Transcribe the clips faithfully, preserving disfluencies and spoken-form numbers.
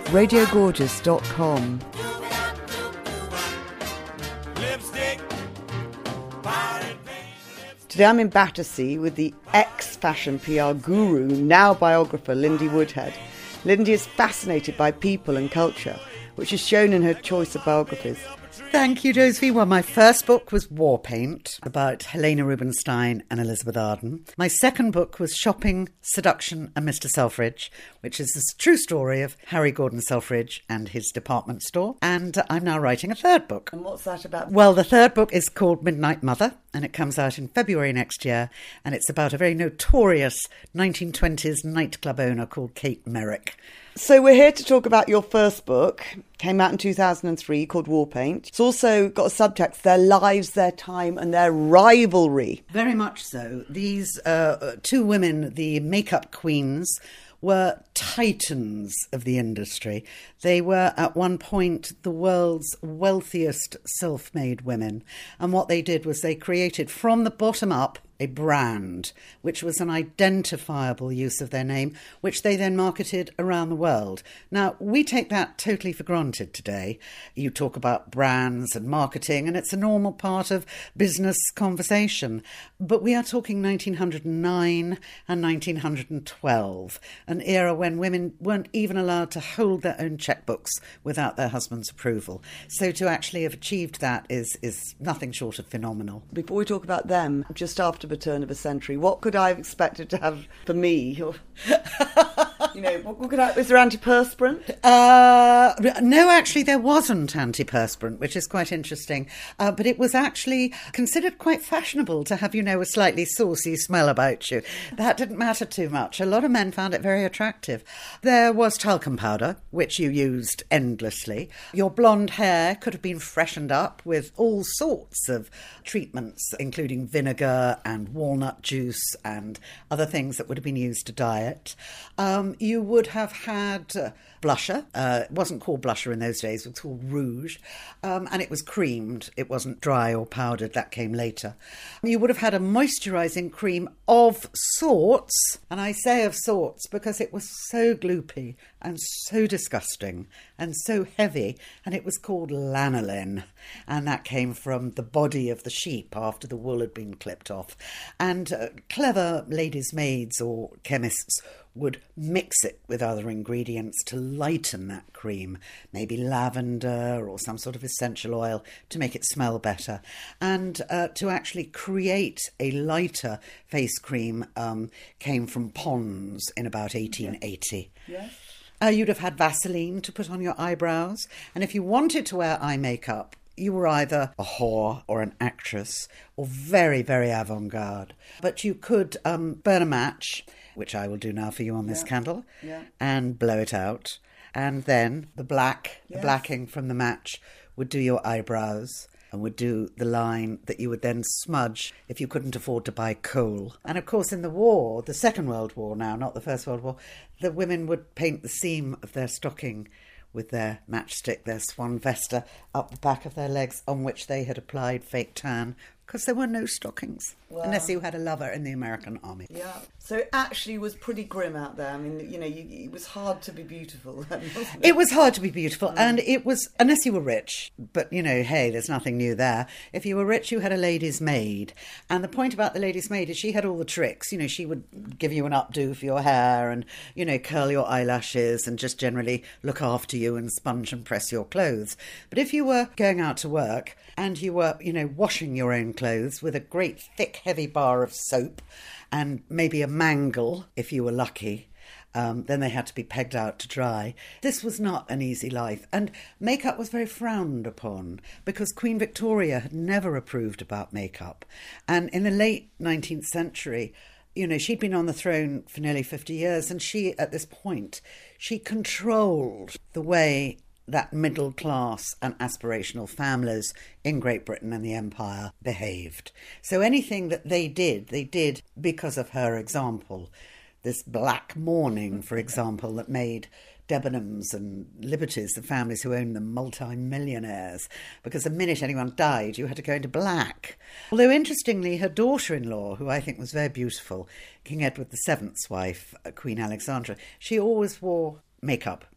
radio gorgeous dot com. Today I'm in Battersea with the ex-fashion P R guru, now biographer, Lindy Woodhead. Lindy is fascinated by people and culture, which is shown in her choice of biographies. Thank you, Josephine. Well, my first book was War Paint, about Helena Rubinstein and Elizabeth Arden. My second book was Shopping, Seduction and Mister Selfridge, which is the true story of Harry Gordon Selfridge and his department store. And I'm now writing a third book. And what's that about? Well, the third book is called Midnight Mother, and it comes out in February next year. And it's about a very notorious nineteen twenties nightclub owner called Kate Merrick. So we're here to talk about your first book, came out in two thousand three, called War Paint. It's also got a subtext, their lives, their time and their rivalry. Very much so. These uh, two women, the makeup queens, were titans of the industry. They were at one point the world's wealthiest self-made women. And what they did was they created from the bottom up a brand, which was an identifiable use of their name, which they then marketed around the world. Now, we take that totally for granted today. You talk about brands and marketing, and it's a normal part of business conversation. But we are talking nineteen oh nine and nineteen twelve, an era when women weren't even allowed to hold their own checkbooks without their husband's approval. So to actually have achieved that is, is nothing short of phenomenal. Before we talk about them, just after the turn of a century, what could I have expected to have for me? you know, what, what could I, is there antiperspirant? Uh, no, actually there wasn't antiperspirant, which is quite interesting. Uh, but it was actually considered quite fashionable to have, you know, a slightly saucy smell about you. That didn't matter too much. A lot of men found it very attractive. There was talcum powder, which you used endlessly. Your blonde hair could have been freshened up with all sorts of treatments, including vinegar and and walnut juice and other things that would have been used to dye it. Um, you would have had uh, blusher. Uh, it wasn't called blusher in those days, it was called rouge. Um, and it was creamed. It wasn't dry or powdered. That came later. You would have had a moisturising cream of sorts. And I say of sorts because it was so gloopy and so disgusting and so heavy. And it was called lanolin. And that came from the body of the sheep after the wool had been clipped off. And uh, clever ladies' maids or chemists would mix it with other ingredients to lighten that cream, maybe lavender or some sort of essential oil to make it smell better. And uh, to actually create a lighter face cream um, came from Pond's in about eighteen eighty. Yes. Uh, you'd have had Vaseline to put on your eyebrows. And if you wanted to wear eye makeup, you were either a whore or an actress or very, very avant-garde. But you could um, burn a match, which I will do now for you on this yeah. candle, yeah. and blow it out. And then the black, yes. the blacking from the match would do your eyebrows and would do the line that you would then smudge if you couldn't afford to buy coal. And of course in the war, the Second World War now, not the First World War, the women would paint the seam of their stocking with their matchstick, their swan vesta, up the back of their legs on which they had applied fake tan, because there were no stockings, wow. unless you had a lover in the American army. Yeah. So it actually was pretty grim out there. I mean, you know, you, it was hard to be beautiful then, wasn't it? It was hard to be beautiful, Mm. and it was, unless you were rich, but, you know, hey, there's nothing new there. If you were rich, you had a lady's maid. And the point about the lady's maid is she had all the tricks. You know, she would give you an updo for your hair and, you know, curl your eyelashes and just generally look after you and sponge and press your clothes. But if you were going out to work and you were, you know, washing your own clothes with a great thick heavy bar of soap and maybe a mangle if you were lucky, um, then they had to be pegged out to dry. This was not an easy life, and makeup was very frowned upon because Queen Victoria had never approved about makeup. And in the late nineteenth century, you know, she'd been on the throne for nearly fifty years, and she, at this point, she controlled the way that middle class and aspirational families in Great Britain and the Empire behaved. So anything that they did, they did because of her example. This black mourning, for example, that made Debenhams and Liberties, the families who owned them, multi-millionaires, because the minute anyone died, you had to go into black. Although, interestingly, her daughter-in-law, who I think was very beautiful, King Edward the Seventh's wife, Queen Alexandra, she always wore makeup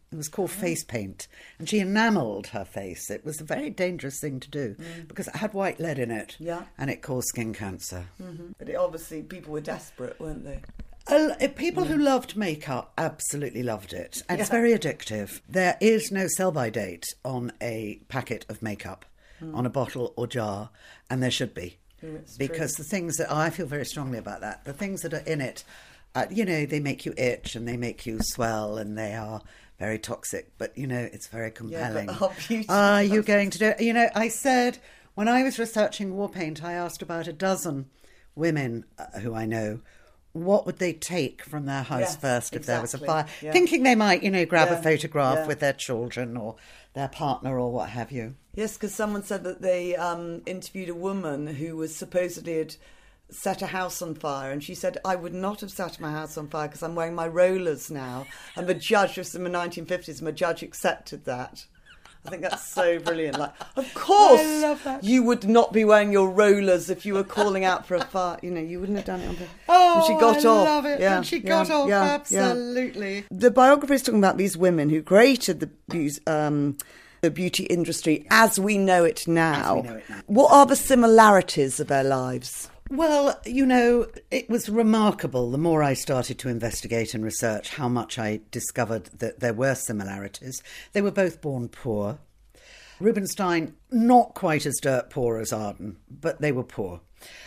It was called face paint. And she enamelled her face. It was a very dangerous thing to do Mm. because it had white lead in it. Yeah. And it caused skin cancer. Mm-hmm. But it, obviously, people were desperate, weren't they? Uh, people who loved makeup absolutely loved it. And it's Yeah. very addictive. There is no sell-by date on a packet of makeup, Mm. on a bottle or jar, and there should be. It's Because true. the things that, I feel very strongly about that, the things that are in it, uh, you know, they make you itch and they make you swell and they are very toxic. But, you know, it's very compelling. but our beauty- Are you going to do it? You know, I said, when I was researching war paint, I asked about a dozen women uh, who I know, what would they take from their house Yes, first if there was a exactly. fire? Yeah. Thinking they might, you know, grab Yeah, a photograph yeah. with their children or their partner or what have you. Yes, because someone said that they um, interviewed a woman who was supposedly had set a house on fire, and she said, I would not have set my house on fire because I'm wearing my rollers now. And the judge, this was in the nineteen fifties, and the judge accepted that. I think that's so brilliant. Like, of course, I love that. you would not be wearing your rollers if you were calling out for a fire. You know, you wouldn't have done it on purpose. Oh, and she got I off. love it. Yeah, and she yeah, got off, yeah, yeah. absolutely. The biographer is talking about these women who created the beauty, um, the beauty industry as we know it now. As we know it now. What are the similarities of their lives? Well, you know, it was remarkable, the more I started to investigate and research, how much I discovered that there were similarities. They were both born poor. Rubinstein, not quite as dirt poor as Arden, but they were poor.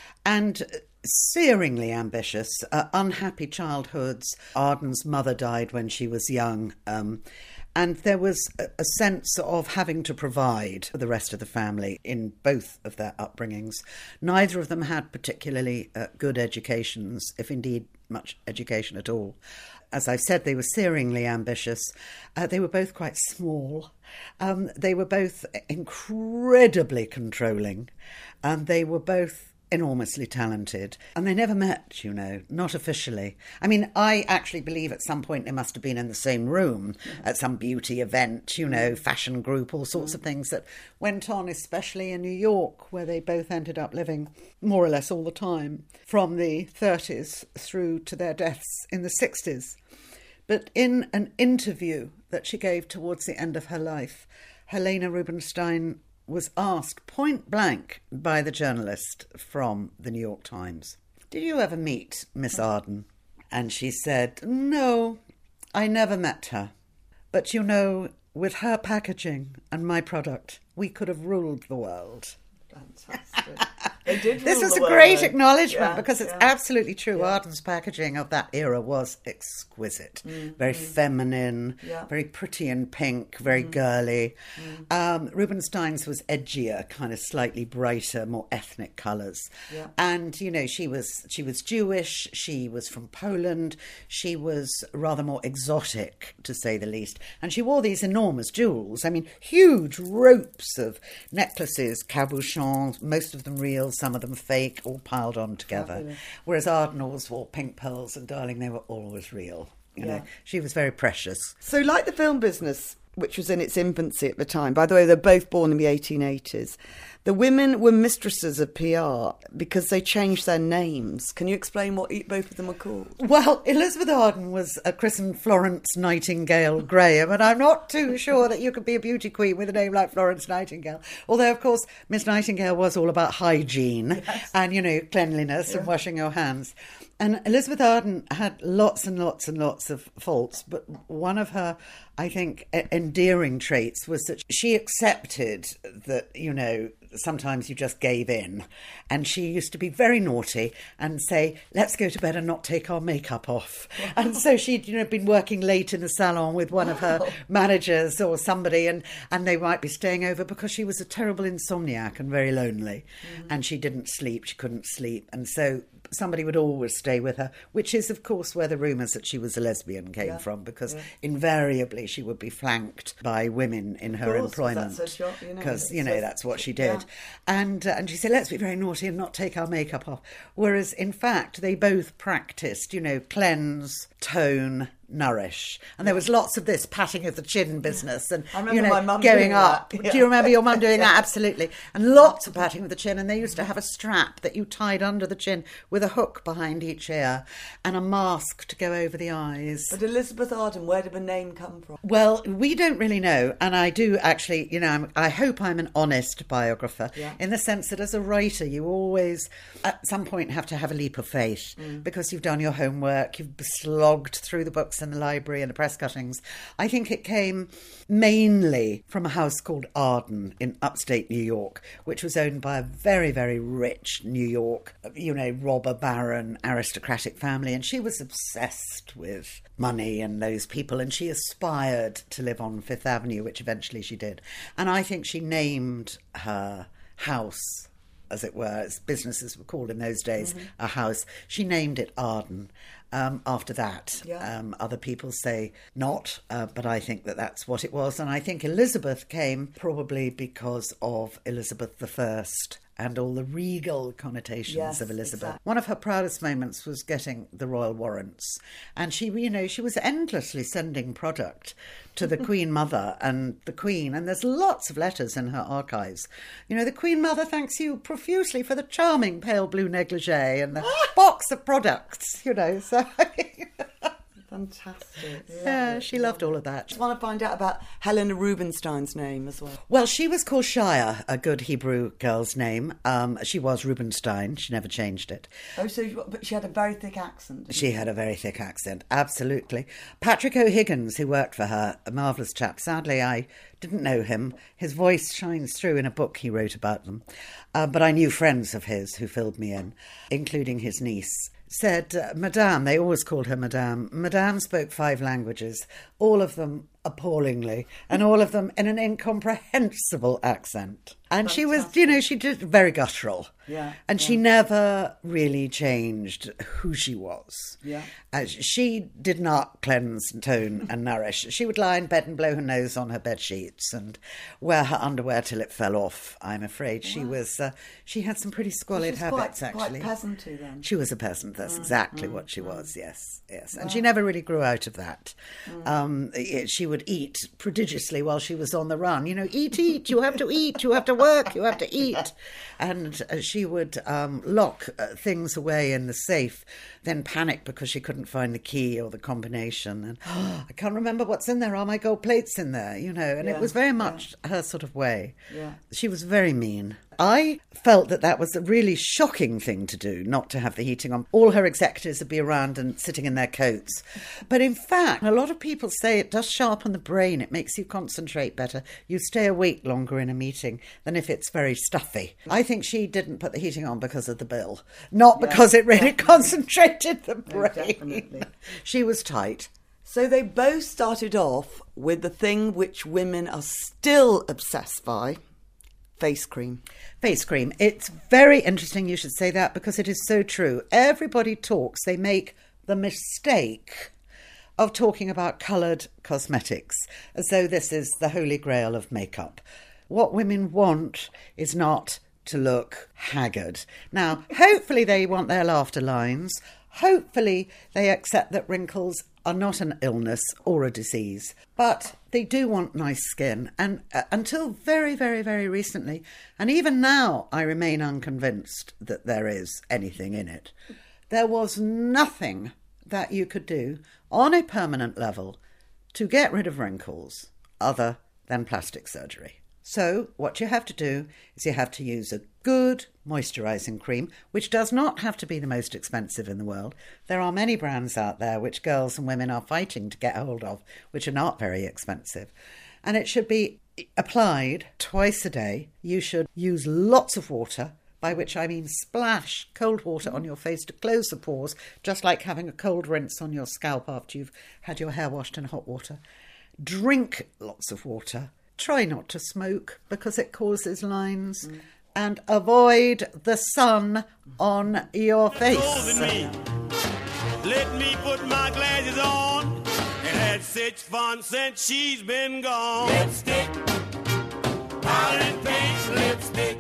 And searingly ambitious, uh, unhappy childhoods. Arden's mother died when she was young. Um, and there was a, a sense of having to provide for the rest of the family in both of their upbringings. Neither of them had particularly uh, good educations, if indeed much education at all. As I've said, they were searingly ambitious. Uh, they were both quite small. Um, they were both incredibly controlling. And they were both enormously talented. And they never met, you know, not officially. I mean, I actually believe at some point they must have been in the same room at some beauty event, you know, fashion group, all sorts of things that went on, especially in New York, where they both ended up living more or less all the time, from the thirties through to their deaths in the sixties. But in an interview that she gave towards the end of her life, Helena Rubinstein was asked point blank by the journalist from the New York Times, did you ever meet Miss Arden? And she said, no, I never met her. But you know, with her packaging and my product, we could have ruled the world. Fantastic. They did This rule was the a world, great though. acknowledgement Yeah, because it's yeah. absolutely true. Yeah. Arden's packaging of that era was exquisite, very feminine, Yeah. very pretty and pink, very girly. Um, Rubinstein's was edgier, kind of slightly brighter, more ethnic colours. Yeah. And you know, she was she was Jewish. She was from Poland. She was rather more exotic, to say the least. And she wore these enormous jewels. I mean, huge ropes of necklaces, cabochons, most of them real, some of them fake, all piled on together. Fabulous. Whereas Arden always wore pink pearls, and darling, they were always real. You Yeah. know, she was very precious. So like the film business, which was in its infancy at the time, by the way, they're both born in the eighteen eighties, the women were mistresses of P R because they changed their names. Can you explain what e- both of them were called? Well, Elizabeth Arden was a christened Florence Nightingale Graham, and I'm not too sure that you could be a beauty queen with a name like Florence Nightingale. Although, of course, Miss Nightingale was all about hygiene and, you know, cleanliness and washing your hands. And Elizabeth Arden had lots and lots and lots of faults, but one of her, I think, e- endearing traits was that she accepted that, you know, sometimes you just gave in. And she used to be very naughty and say, let's go to bed and not take our makeup off. And so she'd, you know, been working late in the salon with one of her managers or somebody, and, and they might be staying over because she was a terrible insomniac and very lonely. Mm. And she didn't sleep, she couldn't sleep. And so somebody would always stay with her, which is, of course, where the rumours that she was a lesbian came Yeah, from, because yeah. invariably she would be flanked by women in her course, 'cause employment. that's her job, you know, Because, you it's know, her- that's what she did. yeah. And, uh, and she said, let's be very naughty and not take our makeup off. Whereas, in fact, they both practised, you know, cleanse, tone, Nourish. And there was lots of this patting of the chin business and, I remember you know, my mum going doing up. that. Yeah. Do you remember your mum doing that? Absolutely. And lots of patting of the chin. And they used to have a strap that you tied under the chin with a hook behind each ear and a mask to go over the eyes. But Elizabeth Arden, where did the name come from? Well, we don't really know. And I do actually, you know, I'm, I hope I'm an honest biographer Yeah. in the sense that as a writer, you always at some point have to have a leap of faith mm. because you've done your homework, you've slogged through the books in the library and the press cuttings. I think it came mainly from a house called Arden in upstate New York, which was owned by a very, very rich New York, you know, robber baron, aristocratic family. And she was obsessed with money and those people. And she aspired to live on Fifth Avenue, which eventually she did. And I think she named her house, as it were, as businesses were called in those days, mm-hmm. a house. She named it Arden. Um, after that, yeah. um, other people say not, uh, but I think that that's what it was. And I think Elizabeth came probably because of Elizabeth the First and all the regal connotations yes, of Elizabeth. Exactly. One of her proudest moments was getting the royal warrants. And she, you know, she was endlessly sending product to the Queen Mother and the Queen. And there's lots of letters in her archives. You know, the Queen Mother thanks you profusely for the charming pale blue negligee and the box of products, you know. So fantastic. Yeah, yeah, she loved all of that. I just want to find out about Helena Rubinstein's name as well. Well, she was called Shia, a good Hebrew girl's name. Um, she was Rubinstein. She never changed it. Oh, so but she had a very thick accent. She had a very thick accent, absolutely. Patrick O'Higgins, who worked for her, a marvellous chap. Sadly, I didn't know him. His voice shines through in a book he wrote about them. Uh, but I knew friends of his who filled me in, including his niece. Said, uh, Madame, they always called her Madame. Madame spoke five languages, all of them appallingly, and all of them in an incomprehensible accent. And Fantastic. She was, you know, she did very guttural. Yeah. And yeah. she never really changed who she was. Yeah. Uh, she did not cleanse, tone and nourish. She would lie in bed and blow her nose on her bed sheets and wear her underwear till it fell off, I'm afraid. Wow. She was, uh, she had some pretty squalid habits, quite, actually. Quite peasanty then. She was a peasant, that's mm, exactly mm, what she mm. was, yes, yes. And wow. she never really grew out of that. Mm. Um, it, she would eat prodigiously while she was on the run. You know, eat, eat, you have to eat, you have to work, you have to eat. And uh, she would um, lock uh, things away in the safe, then panic because she couldn't find the key or the combination. And oh, I can't remember what's in there. Are my gold plates in there? You know, and yeah, it was very much yeah. her sort of way. Yeah. She was very mean. I felt that that was a really shocking thing to do, not to have the heating on. All her executors would be around and sitting in their coats. But in fact, a lot of people say it does sharpen the brain. It makes you concentrate better. You stay awake longer in a meeting than if it's very stuffy. I think she didn't put the heating on because of the bill, not yeah, because it really definitely. concentrated the brain. No, definitely. She was tight. So they both started off with the thing which women are still obsessed by, face cream. Face cream. It's very interesting you should say that because it is so true. Everybody talks, they make the mistake of talking about coloured cosmetics as though this is the holy grail of makeup. What women want is not to look haggard. Now, hopefully they want their laughter lines. Hopefully they accept that wrinkles are not an illness or a disease, but they do want nice skin. And uh, until very, very, very recently, and even now I remain unconvinced that there is anything in it, there was nothing that you could do on a permanent level to get rid of wrinkles other than plastic surgery. So what you have to do is you have to use a good moisturising cream, which does not have to be the most expensive in the world. There are many brands out there which girls and women are fighting to get hold of, which are not very expensive. And it should be applied twice a day. You should use lots of water, by which I mean splash cold water on your face to close the pores, just like having a cold rinse on your scalp after you've had your hair washed in hot water. Drink lots of water. Try not to smoke because it causes lines. Mm. And avoid the sun on your face. Me. Let me put my glasses on and had such fun since she's been gone. Lipstick, powder and paint, lipstick,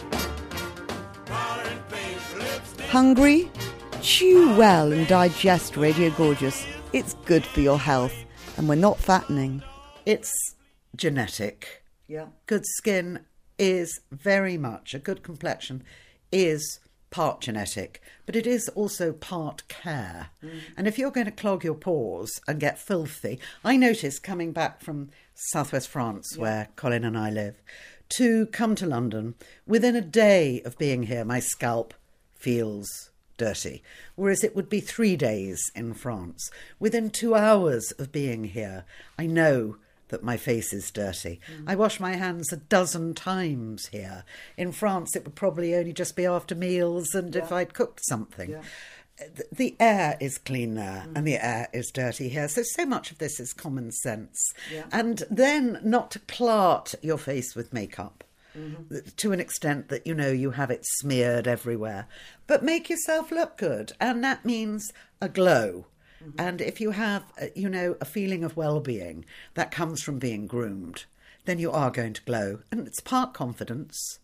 powder and paint, lipstick. Hungry? Chew well and digest Radio Gorgeous. It's good for your health. And we're not fattening. It's genetic. Yeah. Good skin is very much, a good complexion is part genetic, but it is also part care. Mm. And if you're going to clog your pores and get filthy, I noticed coming back from southwest France, yeah. where Colin and I live, to come to London, within a day of being here, my scalp feels dirty, whereas it would be three days in France. Within two hours of being here, I know that my face is dirty. Mm. I wash my hands a dozen times here. In France, it would probably only just be after meals and yeah. if I'd cooked something. Yeah. The air is clean there mm. and the air is dirty here. So, so much of this is common sense. Yeah. And then not to plart your face with makeup. Mm-hmm. To an extent that, you know, you have it smeared everywhere. But make yourself look good. And that means a glow. Mm-hmm. And if you have, you know, a feeling of well-being that comes from being groomed, then you are going to glow. And it's part confidence,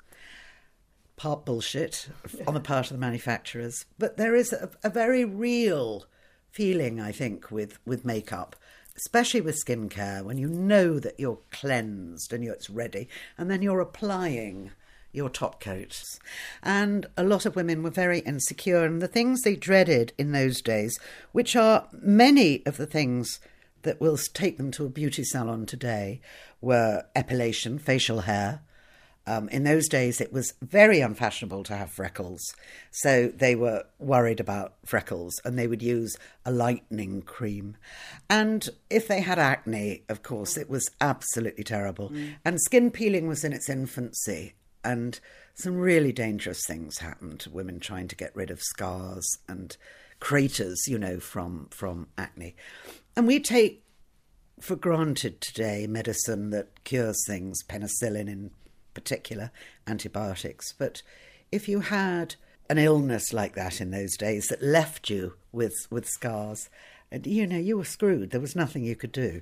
part bullshit on the part of the manufacturers. But there is a, a very real feeling, I think, with, with makeup, especially with skincare, when you know that you're cleansed and you're, it's ready, and then you're applying your top coats. And a lot of women were very insecure, and the things they dreaded in those days, which are many of the things that will take them to a beauty salon today, were epilation, facial hair. Um, in those days, it was very unfashionable to have freckles. So they were worried about freckles and they would use a lightening cream. And if they had acne, of course, it was absolutely terrible. Mm. And skin peeling was in its infancy. And some really dangerous things happened to women trying to get rid of scars and craters, you know, from, from acne. And we take for granted today medicine that cures things, penicillin in particular, antibiotics. But if you had an illness like that in those days that left you with, with scars, and you know, you were screwed. There was nothing you could do.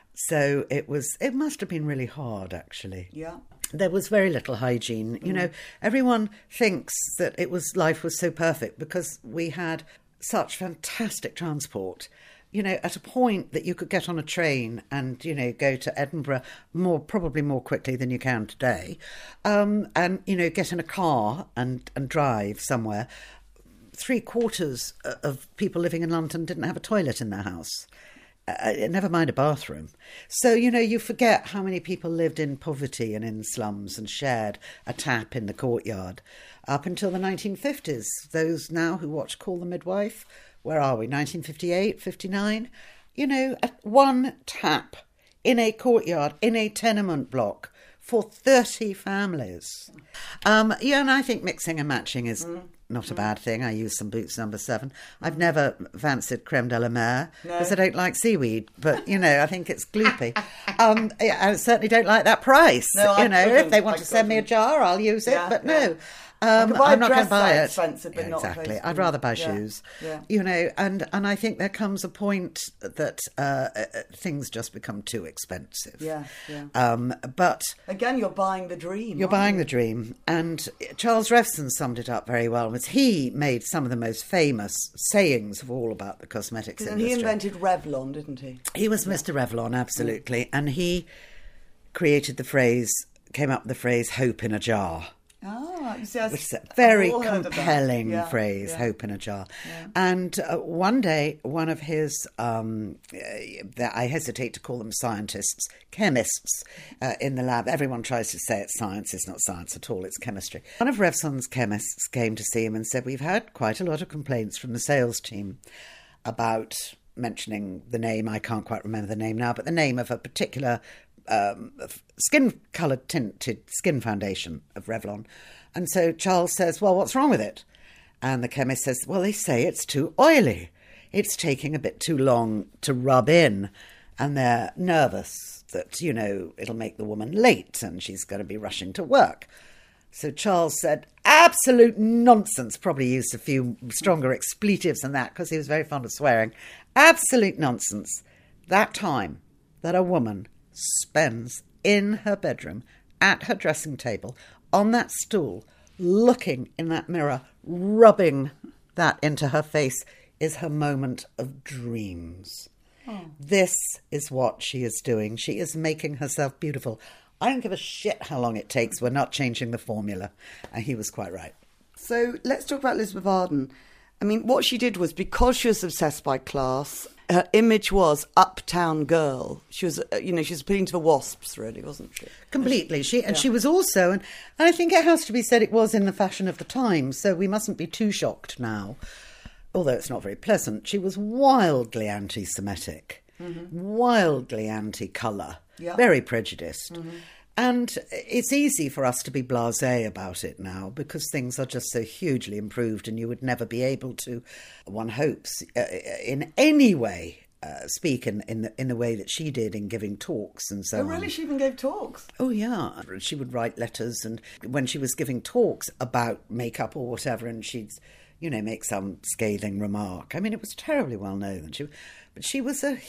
So it was, it must have been really hard, actually. Yeah. There was very little hygiene. Mm. You know, everyone thinks that it was, life was so perfect because we had such fantastic transport. You know, at a point that you could get on a train and, you know, go to Edinburgh more, probably more quickly than you can today, um, and, you know, get in a car and, and drive somewhere. Three quarters of people living in London didn't have a toilet in their house, uh, never mind a bathroom. So, you know, you forget how many people lived in poverty and in slums and shared a tap in the courtyard. Up until the nineteen fifties, those now who watch Call the Midwife, where are we, nineteen fifty-eight, fifty-nine? You know, at one tap in a courtyard, in a tenement block for thirty families. Um, yeah, and I think mixing and matching is mm. not a bad thing. I use some Boots number seven. I've never fancied creme de la mer because no. I don't like seaweed, but, you know, I think it's gloopy. um, I certainly don't like that price. No, you I know, if they want I to send me a jar, I'll use it, yeah, but yeah. no. Um, I'm not going to buy it. Expensive, but yeah, exactly. Not I'd rather buy yeah. shoes. Yeah. You know, and, and I think there comes a point that uh, uh, things just become too expensive. Yeah, yeah. Um, but again, you're buying the dream. You're buying you? the dream, and Charles Revson summed it up very well. Was he made some of the most famous sayings of all about the cosmetics and industry? And he invented Revlon, didn't he? He was yeah. Mister Revlon, absolutely, mm. and he created the phrase, came up with the phrase "hope in a jar." Oh, you see, I which is a very compelling yeah, phrase, yeah. hope in a jar. Yeah. And uh, one day, one of his, um, uh, I hesitate to call them scientists, chemists uh, in the lab. Everyone tries to say it's science. It's not science at all. It's chemistry. One of Revson's chemists came to see him and said, we've had quite a lot of complaints from the sales team about mentioning the name. I can't quite remember the name now, but the name of a particular Um, skin-coloured tinted skin foundation of Revlon. And so Charles says, well, what's wrong with it? And the chemist says, well, they say it's too oily. It's taking a bit too long to rub in. And they're nervous that, you know, it'll make the woman late and she's going to be rushing to work. So Charles said, absolute nonsense. Probably used a few stronger expletives than that because he was very fond of swearing. Absolute nonsense. That time that a woman spends in her bedroom, at her dressing table, on that stool, looking in that mirror, rubbing that into her face, is her moment of dreams. Oh. This is what she is doing. She is making herself beautiful. I don't give a shit how long it takes. We're not changing the formula. And he was quite right. So let's talk about Elizabeth Arden. I mean, what she did was, because she was obsessed by class, her image was uptown girl. She was, uh, you know, she was appealing to the wasps, really, wasn't she? Completely. She and Yeah. she was also, and, and I think it has to be said, it was in the fashion of the time, so we mustn't be too shocked now. Although it's not very pleasant, she was wildly anti-Semitic, mm-hmm. wildly anti-colour, Yeah. very prejudiced. Mm-hmm. And it's easy for us to be blasé about it now because things are just so hugely improved, and you would never be able to, one hopes, uh, in any way uh, speak in, in, the, in the way that she did in giving talks and so Oh, on. really? She even gave talks? Oh, yeah. She would write letters, and when she was giving talks about makeup or whatever, and she'd, you know, make some scathing remark. I mean, it was terribly well known. She, but she was a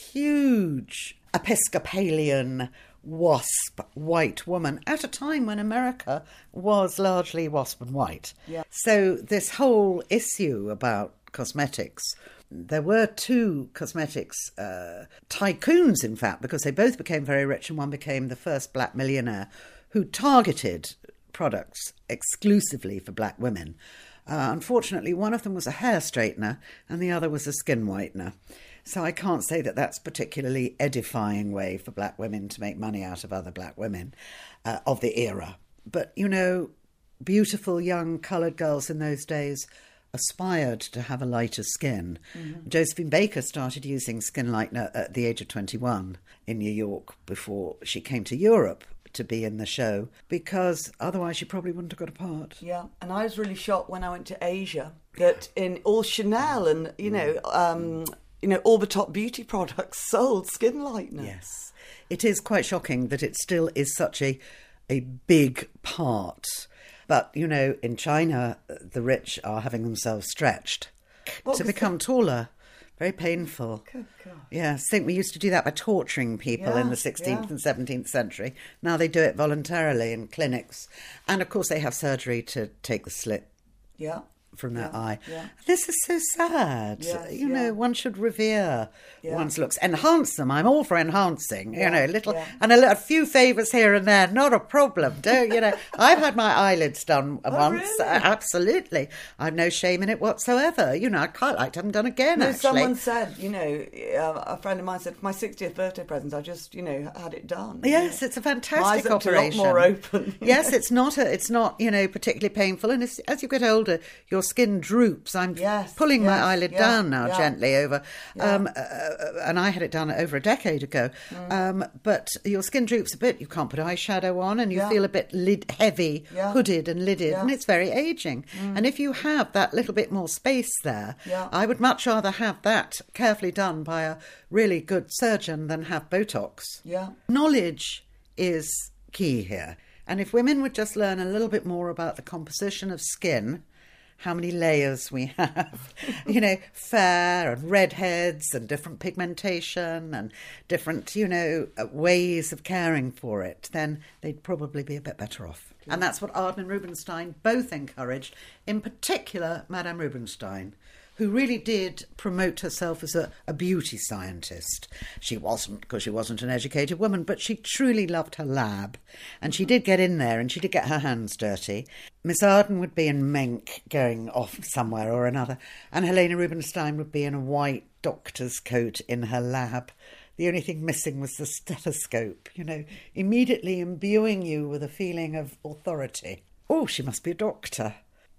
huge Episcopalian wasp white woman at a time when America was largely wasp and white. Yeah. So this whole issue about cosmetics, there were two cosmetics uh, tycoons, in fact, because they both became very rich, and one became the first black millionaire who targeted products exclusively for black women. Uh, unfortunately, one of them was a hair straightener and the other was a skin whitener. So I can't say that that's particularly edifying way for black women to make money out of other black women uh, of the era. But, you know, beautiful young coloured girls in those days aspired to have a lighter skin. Mm-hmm. Josephine Baker started using skin lightener at the age of twenty-one in New York before she came to Europe to be in the show, because otherwise she probably wouldn't have got a part. Yeah, and I was really shocked when I went to Asia that in all Chanel and, you know, um, you know, all the top beauty products sold skin lightener. Yes. It is quite shocking that it still is such a a big part. But, you know, in China, the rich are having themselves stretched What to was become that? taller. Very painful. Good God. Yeah, I think we used to do that by torturing people Yeah, in the sixteenth yeah. and seventeenth century. Now they do it voluntarily in clinics. And, of course, they have surgery to take the slit Yeah. from their Yeah, eye. yeah. This is so sad. Yes, you yeah. know, one should revere Yeah. one's looks. Enhance them. I'm all for enhancing. Yeah, You know, little yeah. and a, li- a few favours here and there, not a problem. Don't you know? I've had my eyelids done once. really? Uh, absolutely. I've no shame in it whatsoever. You know, I'd quite like to have them done again. No, actually, someone said, you know, uh, a friend of mine said, for my sixtieth birthday present, I just, you know, had it done. Yes, it's a My eyes fantastic looked a lot operation. more open. Yes, it's not. A, it's not. You know, particularly painful. And as, as you get older, your skin droops. I'm Yes, pulling my yes, eyelid yeah, down now yeah. gently over, Yeah. um, uh, and I had it done over a decade ago. Mm. Um, but your skin droops a bit. You can't put eyeshadow on, and you Yeah. feel a bit lid heavy, Yeah. hooded and lidded, Yeah. and it's very aging. And if you have that little bit more space there, Yeah. I would much rather have that carefully done by a really good surgeon than have Botox. Yeah. Knowledge is key here. And if women would just learn a little bit more about the composition of skin, how many layers we have, you know, fair and redheads and different pigmentation and different, you know, uh, ways of caring for it, then they'd probably be a bit better off. And that's what Arden and Rubinstein both encouraged, in particular Madame Rubinstein, who really did promote herself as a, a beauty scientist. She wasn't, because she wasn't an educated woman, but she truly loved her lab. And she did get in there and she did get her hands dirty. Miss Arden would be in Menk going off somewhere or another, and Helena Rubinstein would be in a white doctor's coat in her lab. The only thing missing was the stethoscope, you know, immediately imbuing you with a feeling of authority. Oh, she must be a doctor.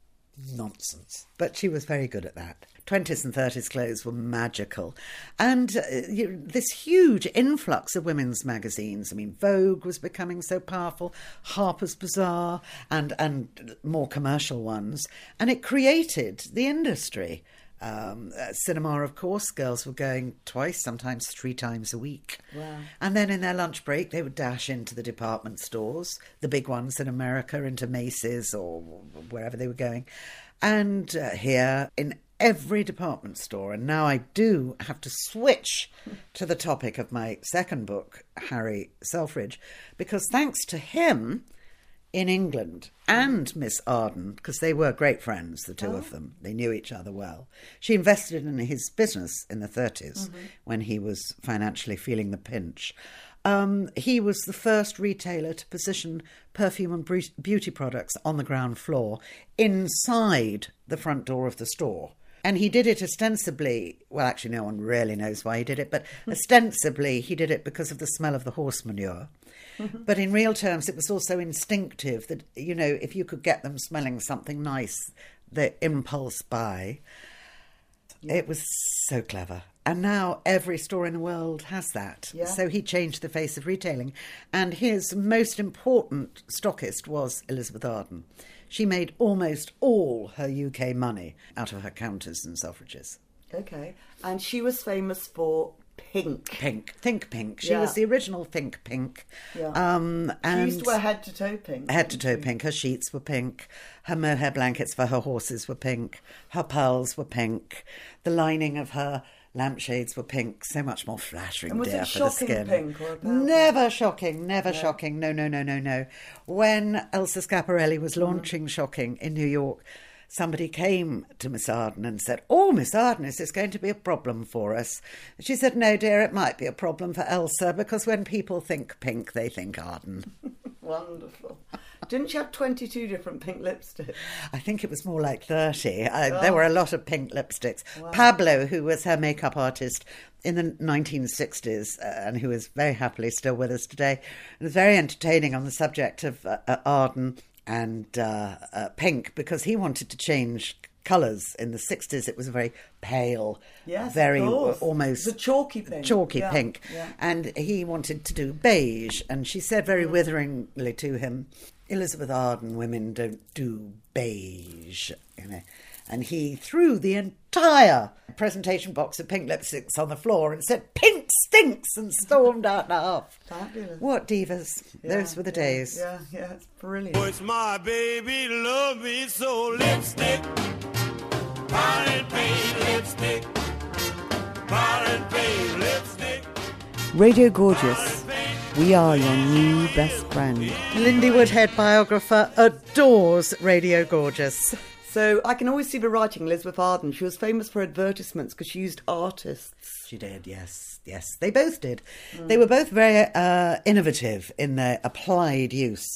Nonsense. But she was very good at that. twenties and thirties clothes were magical. And uh, you, this huge influx of women's magazines. I mean, Vogue was becoming so powerful, Harper's Bazaar, and, and more commercial ones. And it created the industry. Um, uh, cinema, of course, girls were going twice, sometimes three times a week. Wow. And then in their lunch break, they would dash into the department stores, the big ones in America, into Macy's or wherever they were going. And uh, here, in every department store, and now I do have to switch to the topic of my second book, Harry Selfridge, because thanks to him, in England, and Miss Arden, because they were great friends, the two Oh. of them. They knew each other well. She invested in his business in the thirties Mm-hmm. when he was financially feeling the pinch. Um, he was the first retailer to position perfume and bre- beauty products on the ground floor inside the front door of the store. And he did it ostensibly, well, actually no one really knows why he did it, but ostensibly he did it because of the smell of the horse manure. But in real terms, it was also instinctive that, you know, if you could get them smelling something nice, the impulse buy. It was so clever. And now every store in the world has that. Yeah. So he changed the face of retailing. And his most important stockist was Elizabeth Arden. She made almost all her U K money out of her counters and suffrages. Okay. And she was famous for pink. Pink. Think Pink. She Yeah. was the original Think Pink. Yeah. Um, She and used to wear head to toe pink. head to toe pink. Her sheets were pink. Her mohair blankets for her horses were pink. Her pearls were pink. The lining of her lampshades were pink. So much more flattering, And was dear, it for the shocking skin. pink or a pale Never shocking, never shocking. No, no, no, no, no. When Elsa Schiaparelli was launching Shocking in New York, somebody came to Miss Arden and said, "Oh, Miss Arden, is this going to be a problem for us?" She said, "No, dear, it might be a problem for Elsa, because when people think pink, they think Arden." Wonderful. Didn't she have twenty-two different pink lipsticks? I think it was more like thirty. Uh, There were a lot of pink lipsticks. Pablo, who was her makeup artist in the nineteen sixties uh, and who is very happily still with us today, was very entertaining on the subject of uh, uh, Arden and uh, uh, pink, because he wanted to change colours. In the sixties, it was very pale, Yes, of very course. almost The chalky pink. chalky Yeah, pink, yeah. and he wanted to do beige. And she said very witheringly to him, "Elizabeth Arden women don't do beige," you know. And he threw the entire presentation box of pink lipsticks on the floor and said, "Pink stinks," and stormed out in a huff. Fabulous. What divas. Yeah, Those were the yeah, days. Yeah, yeah, it's brilliant. It's my baby, love me so. Lipstick, powder and paint, lipstick, powder and paint, lipstick. Radio Gorgeous, we are your new best friend. Lindy Woodhead, biographer, adores Radio Gorgeous. So I can always see the writing, Elizabeth Arden. She was famous for advertisements because she used artists. She did, yes, yes. They both did. They were both very uh, innovative in their applied use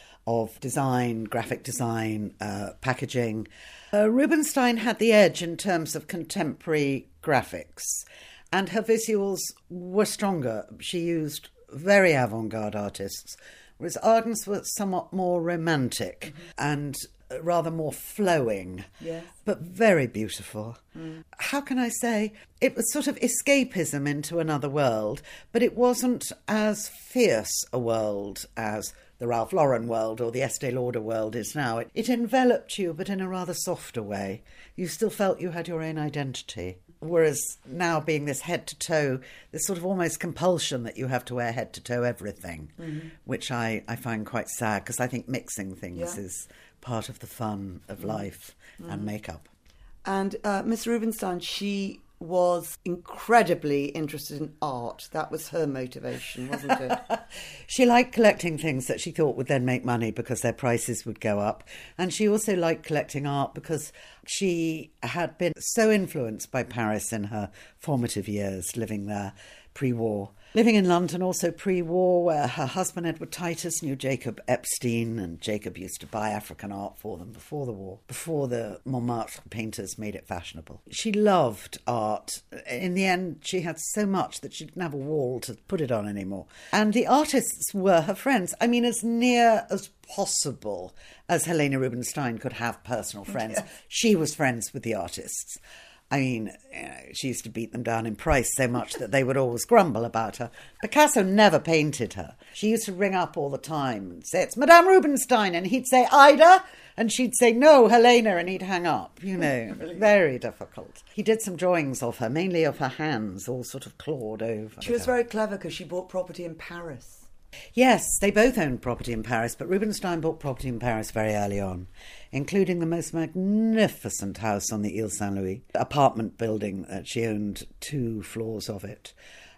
of design, graphic design, uh, packaging. Uh, Rubinstein had the edge in terms of contemporary graphics, and her visuals were stronger. She used very avant-garde artists, whereas Arden's were somewhat more romantic and rather more flowing, Yes. but very beautiful. How can I say? It was sort of escapism into another world, but it wasn't as fierce a world as the Ralph Lauren world or the Estee Lauder world is now. It, it enveloped you, but in a rather softer way. You still felt you had your own identity. Whereas now being this head-to-toe, this sort of almost compulsion that you have to wear head-to-toe everything, mm-hmm. which I, I find quite sad, because I think mixing things Yeah. is part of the fun of life mm-hmm. and makeup. And uh, Miss Rubinstein, she was incredibly interested in art. That was her motivation, wasn't it? She liked collecting things that she thought would then make money because their prices would go up. And she also liked collecting art because she had been so influenced by Paris in her formative years, living there pre-war. Living in London also pre-war, where her husband Edward Titus knew Jacob Epstein, and Jacob used to buy African art for them before the war, before the Montmartre painters made it fashionable. She loved art. In the end, she had so much that she didn't have a wall to put it on anymore. And the artists were her friends. I mean, as near as possible as Helena Rubinstein could have personal friends, yeah. She was friends with the artists. I mean, you know, she used to beat them down in price so much that they would always grumble about her. Picasso never painted her. She used to ring up all the time and say, "It's Madame Rubinstein," and he'd say, "Ida," and she'd say, "No, Helena," and he'd hang up, you know. Very difficult. He did some drawings of her, mainly of her hands, all sort of clawed over. She was very clever because she bought property in Paris. Yes, they both owned property in Paris, but Rubinstein bought property in Paris very early on, including the most magnificent house on the Ile Saint-Louis, apartment building that she owned two floors of it.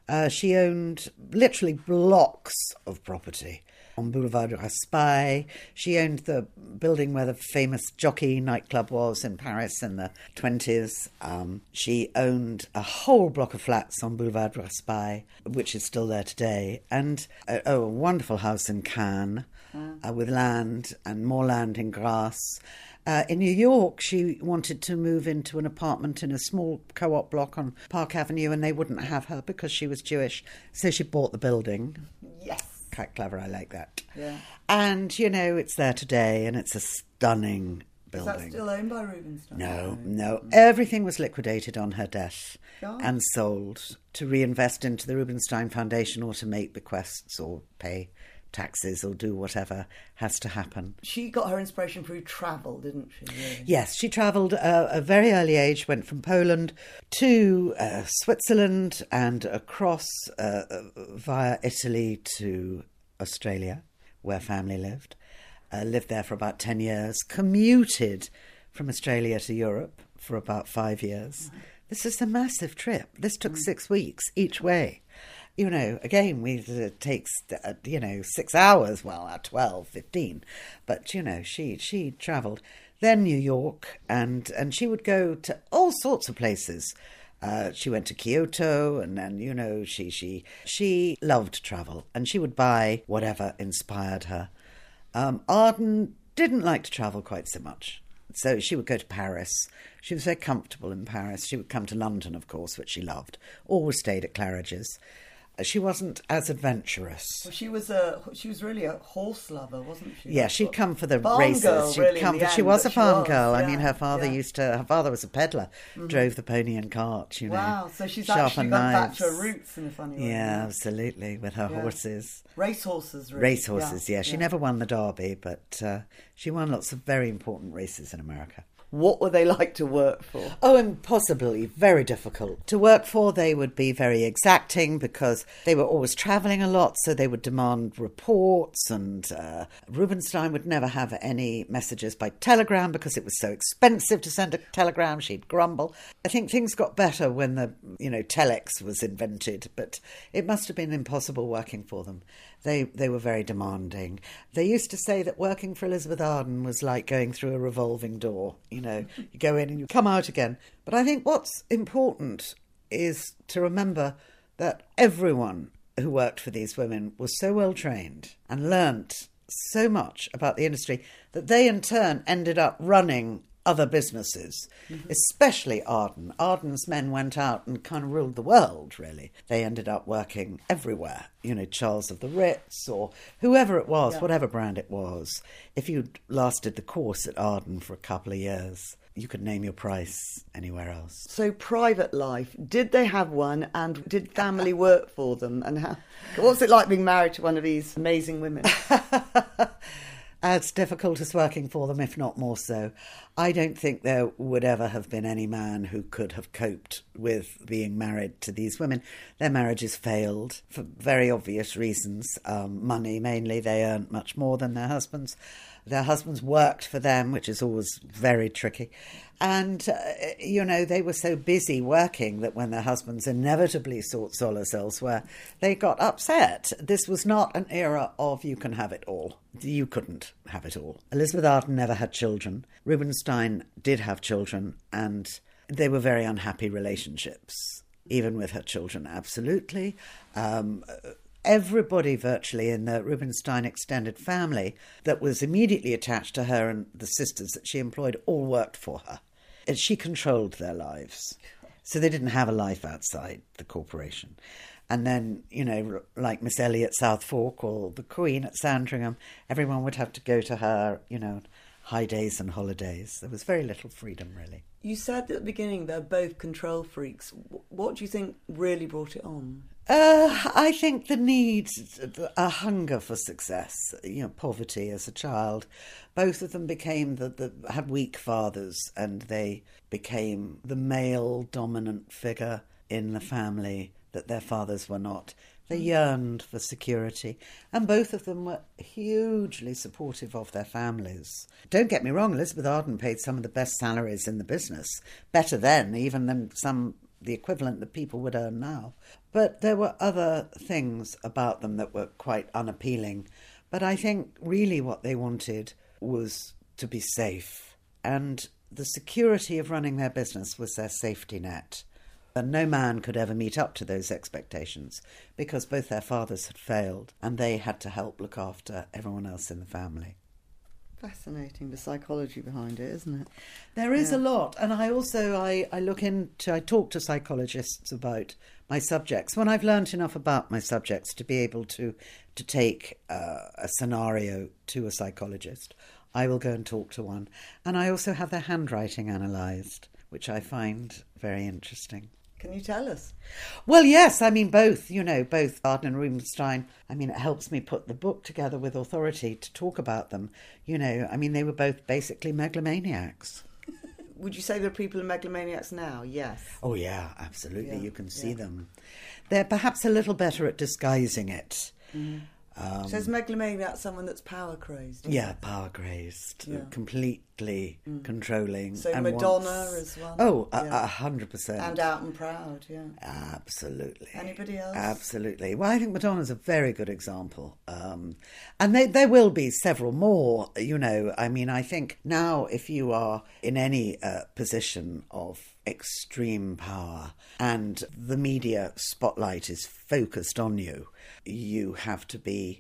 Uh, she owned literally blocks of property on Boulevard Raspail. She owned the building where the famous Jockey nightclub was in Paris in the twenties. Um, she owned a whole block of flats on Boulevard Raspail, which is still there today, and a, a wonderful house in Cannes mm. uh, with land and more land in Grasse. Uh, in New York, she wanted to move into an apartment in a small co-op block on Park Avenue, and they wouldn't have her because she was Jewish, so she bought the building. Yes. Quite clever, I like that. Yeah. And, you know, it's there today, and it's a stunning building. Is that still owned by Rubenstein? No, no. Mm. Everything was liquidated on her death oh. and sold to reinvest into the Rubenstein Foundation or to make bequests or pay taxes or do whatever has to happen. She got her inspiration through travel, didn't she? Really? Yes, she travelled uh, at a very early age, went from Poland to uh, Switzerland and across uh, via Italy to Australia, where family lived. Uh, lived there for about ten years, commuted from Australia to Europe for about five years. Right. This is a massive trip. This took mm. six weeks each way. You know, again, we, it takes, uh, you know, six hours, well, uh, twelve, fifteen. But, you know, she she travelled. Then New York, and, and she would go to all sorts of places. Uh, she went to Kyoto, and then, you know, she, she, she loved travel, and she would buy whatever inspired her. Um, Arden didn't like to travel quite so much. So she would go to Paris. She was very comfortable in Paris. She would come to London, of course, which she loved. Always stayed at Claridge's. She wasn't as adventurous. Well, she was a she was really a horse lover, wasn't she? Yeah, she'd come for the farm races. Girl, she'd really, come for, end, she was a farm was, girl. yeah, I mean, her father yeah. used to. Her father was a peddler, mm-hmm. drove the pony and cart. You know, wow. So she's sharpened actually gone knives. back to her roots in a funny way. Yeah, absolutely, with her yeah. horses. Race horses, really. Race horses. Yeah, yeah. she yeah. never won the Derby, but uh, she won lots of very important races in America. What were they like to work for? Oh, impossibly, very difficult. To work for, they would be very exacting because they were always travelling a lot, so they would demand reports, and uh, Rubenstein would never have any messages by telegram because it was so expensive to send a telegram. She'd grumble. I think things got better when the, you know, telex was invented, but it must have been impossible working for them. They they were very demanding. They used to say that working for Elizabeth Arden was like going through a revolving door. You know, you go in and you come out again. But I think what's important is to remember that everyone who worked for these women was so well trained and learnt so much about the industry that they in turn ended up running other businesses, mm-hmm. especially Arden. Arden's men went out and kind of ruled the world, really. They ended up working everywhere. You know, Charles of the Ritz or whoever it was, yeah. whatever brand it was. If you'd lasted the course at Arden for a couple of years, you could name your price anywhere else. So private life, did they have one, and did family work for them? And how, what was it like being married to one of these amazing women? As difficult as working for them, if not more so. I don't think there would ever have been any man who could have coped with being married to these women. Their marriages failed for very obvious reasons. Um, money, mainly. They earned much more than their husbands. Their husbands worked for them, which is always very tricky. And, uh, you know, they were so busy working that when their husbands inevitably sought solace elsewhere, they got upset. This was not an era of you can have it all. You couldn't have it all. Elizabeth Arden never had children. Rubenstein did have children, and they were very unhappy relationships, even with her children, absolutely. Um... Everybody virtually in the Rubenstein extended family that was immediately attached to her and the sisters that she employed all worked for her. And she controlled their lives. So they didn't have a life outside the corporation. And then, you know, like Miss Ellie at South Fork or the Queen at Sandringham, everyone would have to go to her, you know, high days and holidays. There was very little freedom, really. You said at the beginning they're both control freaks. What do you think really brought it on? Uh, I think the need, a hunger for success, you know, poverty as a child. Both of them became, the, the had weak fathers, and they became the male dominant figure in the family that their fathers were not. They yearned for security, and both of them were hugely supportive of their families. Don't get me wrong, Elizabeth Arden paid some of the best salaries in the business, better then even than some the equivalent that people would earn now. But there were other things about them that were quite unappealing. But I think really what they wanted was to be safe. And the security of running their business was their safety net. And no man could ever meet up to those expectations because both their fathers had failed and they had to help look after everyone else in the family. Fascinating, the psychology behind it, isn't it? There is Yeah. a lot. And I also, I, I look into, I talk to psychologists about my subjects. When I've learnt enough about my subjects to be able to, to take uh, a scenario to a psychologist, I will go and talk to one. And I also have their handwriting analysed, which I find very interesting. Can you tell us? Well, yes, I mean, both, you know, both Arden and Rubinstein. I mean, it helps me put the book together with authority to talk about them. You know, I mean, they were both basically megalomaniacs. Would you say there are people who are megalomaniacs now? Yes. Oh, yeah, absolutely. Yeah, You can see yeah. them. They're perhaps a little better at disguising it. Mm. Um, So is megalomaniac someone that's power crazed? isn't yeah, it? power crazed, Yeah. completely controlling. So and Madonna wants- as well. Oh, a Yeah. a hundred percent. And out and proud, yeah. Absolutely. Anybody else? Absolutely. Well, I think Madonna's a very good example. Um, and they, there will be several more, you know. I mean, I think now if you are in any uh, position of extreme power and the media spotlight is focused on you, you have to be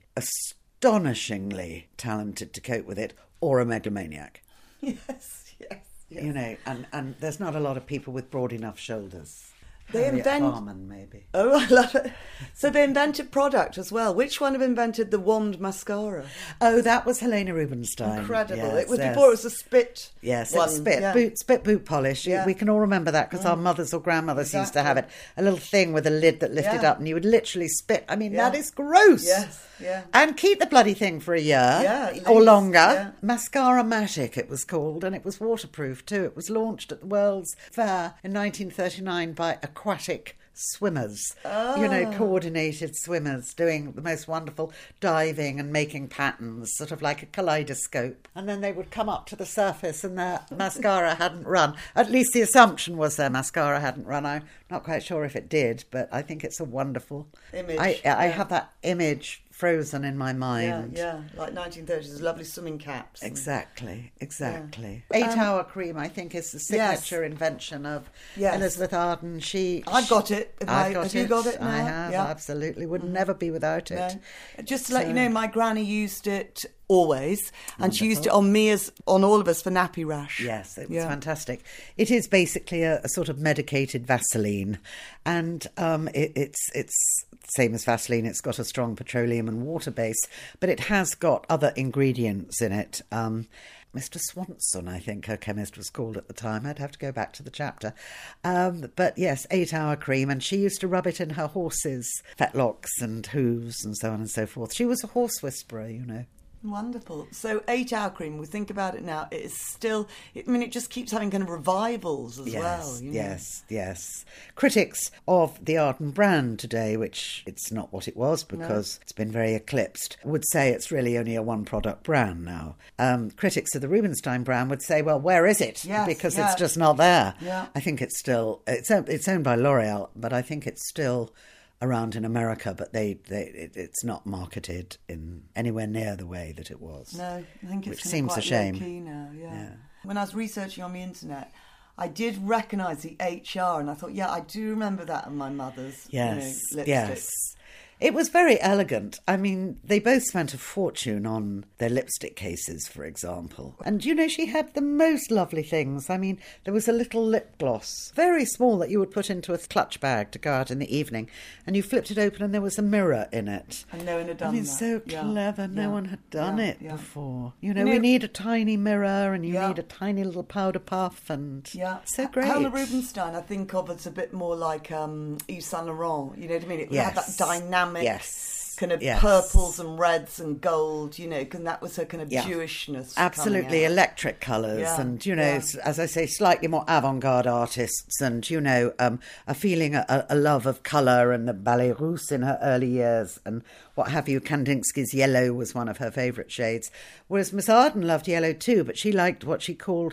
astonishingly talented to cope with it or a megalomaniac. Yes, yes, yes. You know, and, and there's not a lot of people with broad enough shoulders. They Harriet invent- Harman, maybe. Oh, I love it. So they invented product as well. Which one have invented the wand mascara? Oh, that was Helena Rubinstein. Incredible. Yes, it was yes. before it was a spit. Yes, one. it's spit, yeah. boot, spit boot polish. Yeah. We can all remember that because our mothers or grandmothers used to have it. A little thing with a lid that lifted Yeah. up and you would literally spit. I mean, Yeah. that is gross. Yes, yeah. And keep the bloody thing for a year Yeah, at or least, longer. yeah. Mascara-matic it was called, and it was waterproof too. It was launched at the World's Fair in nineteen thirty-nine by aquatic swimmers, you know, coordinated swimmers doing the most wonderful diving and making patterns, sort of like a kaleidoscope. And then they would come up to the surface and their mascara hadn't run. At least the assumption was their mascara hadn't run. I'm not quite sure if it did, but I think it's a wonderful Image, I, I yeah. have that image frozen in my Yeah, mind. yeah, like nineteen thirties, lovely swimming caps. and- Exactly, exactly. Um, Eight-hour cream, I think, is the signature invention of Yes. Elizabeth Arden. She, I've got it. Have I've I- got have you it. got it now? I have, Yeah. absolutely. Would never be without it. No. Just to let So- you know, my granny used it always, and she used it on me as on all of us for nappy rash. Yes, it was Yeah. fantastic. It is basically a, a sort of medicated Vaseline, and um, it, it's it's same as Vaseline. It's got a strong petroleum and water base, but it has got other ingredients in it. Um, Mister Swanson, I think her chemist was called at the time. I'd have to go back to the chapter. Um, but yes, eight-hour cream, and she used to rub it in her horses' fetlocks and hooves and so on and so forth. She was a horse whisperer, you know. Wonderful. So eight hour cream, we think about it now, it is still, I mean, it just keeps having kind of revivals as Yes, well. You know? yes, yes. Critics of the Arden brand today, which it's not what it was because it's been very eclipsed, would say it's really only a one-product brand now. Um, critics of the Rubinstein brand would say, well, where is it? Yes, because yeah. it's just not there. Yeah. I think it's still, it's, own- it's owned by L'Oreal, but I think it's still around in America, but they, they it, it's not marketed in anywhere near the way that it was. No, I think it's Which kind of seems quite a shame. low-key now, yeah. Yeah. When I was researching on the internet, I did recognise the H R, and I thought, yeah, I do remember that on my mother's you know, Yes, lipstick. yes. It was very elegant. I mean, they both spent a fortune on their lipstick cases, for example. And, you know, she had the most lovely things. I mean, there was a little lip gloss, very small, that you would put into a clutch bag to go out in the evening. And you flipped it open and there was a mirror in it. And no one had done I mean, that. so Yeah, clever. No yeah, one had done yeah, it yeah. before. You know, You know- we need a tiny mirror and you Yeah. need a tiny little powder puff and Yeah, so great. Helena Rubinstein, I think of as a bit more like um, Yves Saint Laurent. You know what I mean? It had that Yes. dynamic Yes. kind of Yes. purples and reds and gold. You know, and that was her kind of Yeah. Jewishness. Absolutely coming out. electric colours Yeah, and, you know, yeah. s- as I say, slightly more avant-garde artists and, you know, um, a feeling, a, a love of colour and the ballet russe in her early years and what have you. Kandinsky's yellow was one of her favourite shades, whereas Miss Arden loved yellow too, but she liked what she called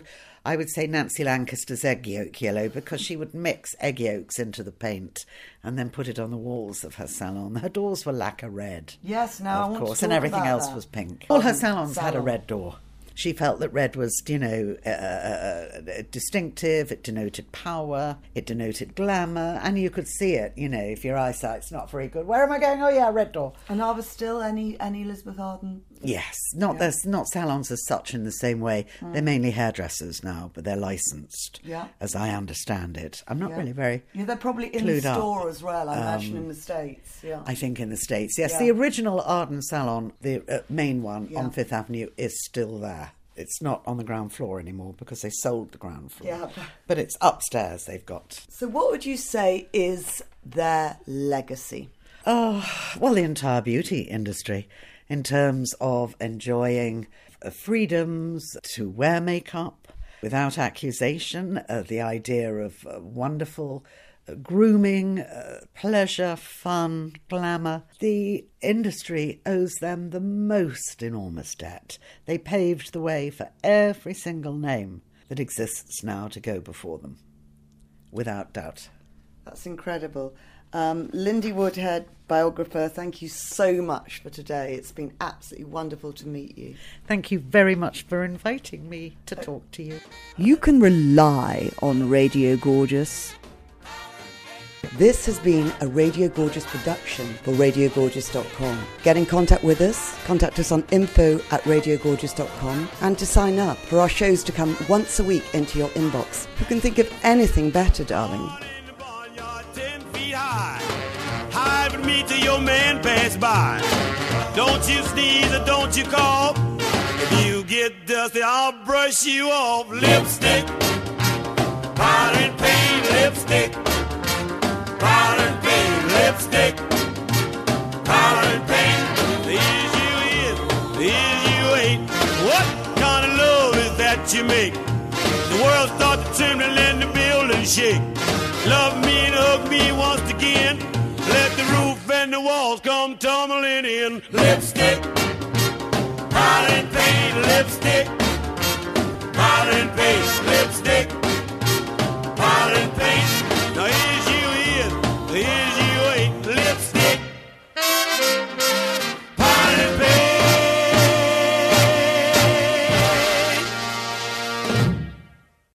I would say Nancy Lancaster's egg yolk yellow, because she would mix egg yolks into the paint and then put it on the walls of her salon. Her doors were lacquer red. Yes, now I of want course, to and talk everything about else that. was pink. All her Modern salons had a salon. red door. She felt that red was, you know, uh, uh, distinctive, it denoted power, it denoted glamour, and you could see it, you know, if your eyesight's not very good. Where am I going? Oh, yeah, red door. And are there still any, any Elizabeth Arden? Yes, not Yeah. there's not salons as such in the same way. Mm. They're mainly hairdressers now, but they're licensed, Yeah. as I understand it. I'm not Yeah. really very Yeah, they're probably in clued the up. store as well, I imagine, Um, in the States. Yeah. I think in the States, yes. Yeah. The original Arden salon, the uh, main one Yeah. on Fifth Avenue, is still there. It's not on the ground floor anymore because they sold the ground floor. Yeah. But it's upstairs they've got. So what would you say is their legacy? Oh, well, the entire beauty industry, in terms of enjoying uh, freedoms to wear makeup without accusation, uh, the idea of uh, wonderful uh, grooming, uh, pleasure, fun, glamour. The industry owes them the most enormous debt. They paved the way for every single name that exists now to go before them, without doubt. That's incredible. Um, Lindy Woodhead, biographer, thank you so much for today. It's been absolutely wonderful to meet you. Thank you very much for inviting me to talk to you. You can rely on Radio Gorgeous. This has been a Radio Gorgeous production for radio gorgeous dot com. Get in contact with us, contact us on info at radio gorgeous dot com, and to sign up for our shows to come once a week into your inbox. You can think of anything better, darling. Hide with me till your man pass by. Don't you sneeze or don't you cough. If you get dusty, I'll brush you off. Lipstick, powder and paint, lipstick, powder and paint, lipstick, powder and paint. The issue is, the issue ain't. What kind of love is that you make? The world starts to tremble and the building shake. Love me and hug me once again. Let the roof and the walls come tumbling in. Lipstick.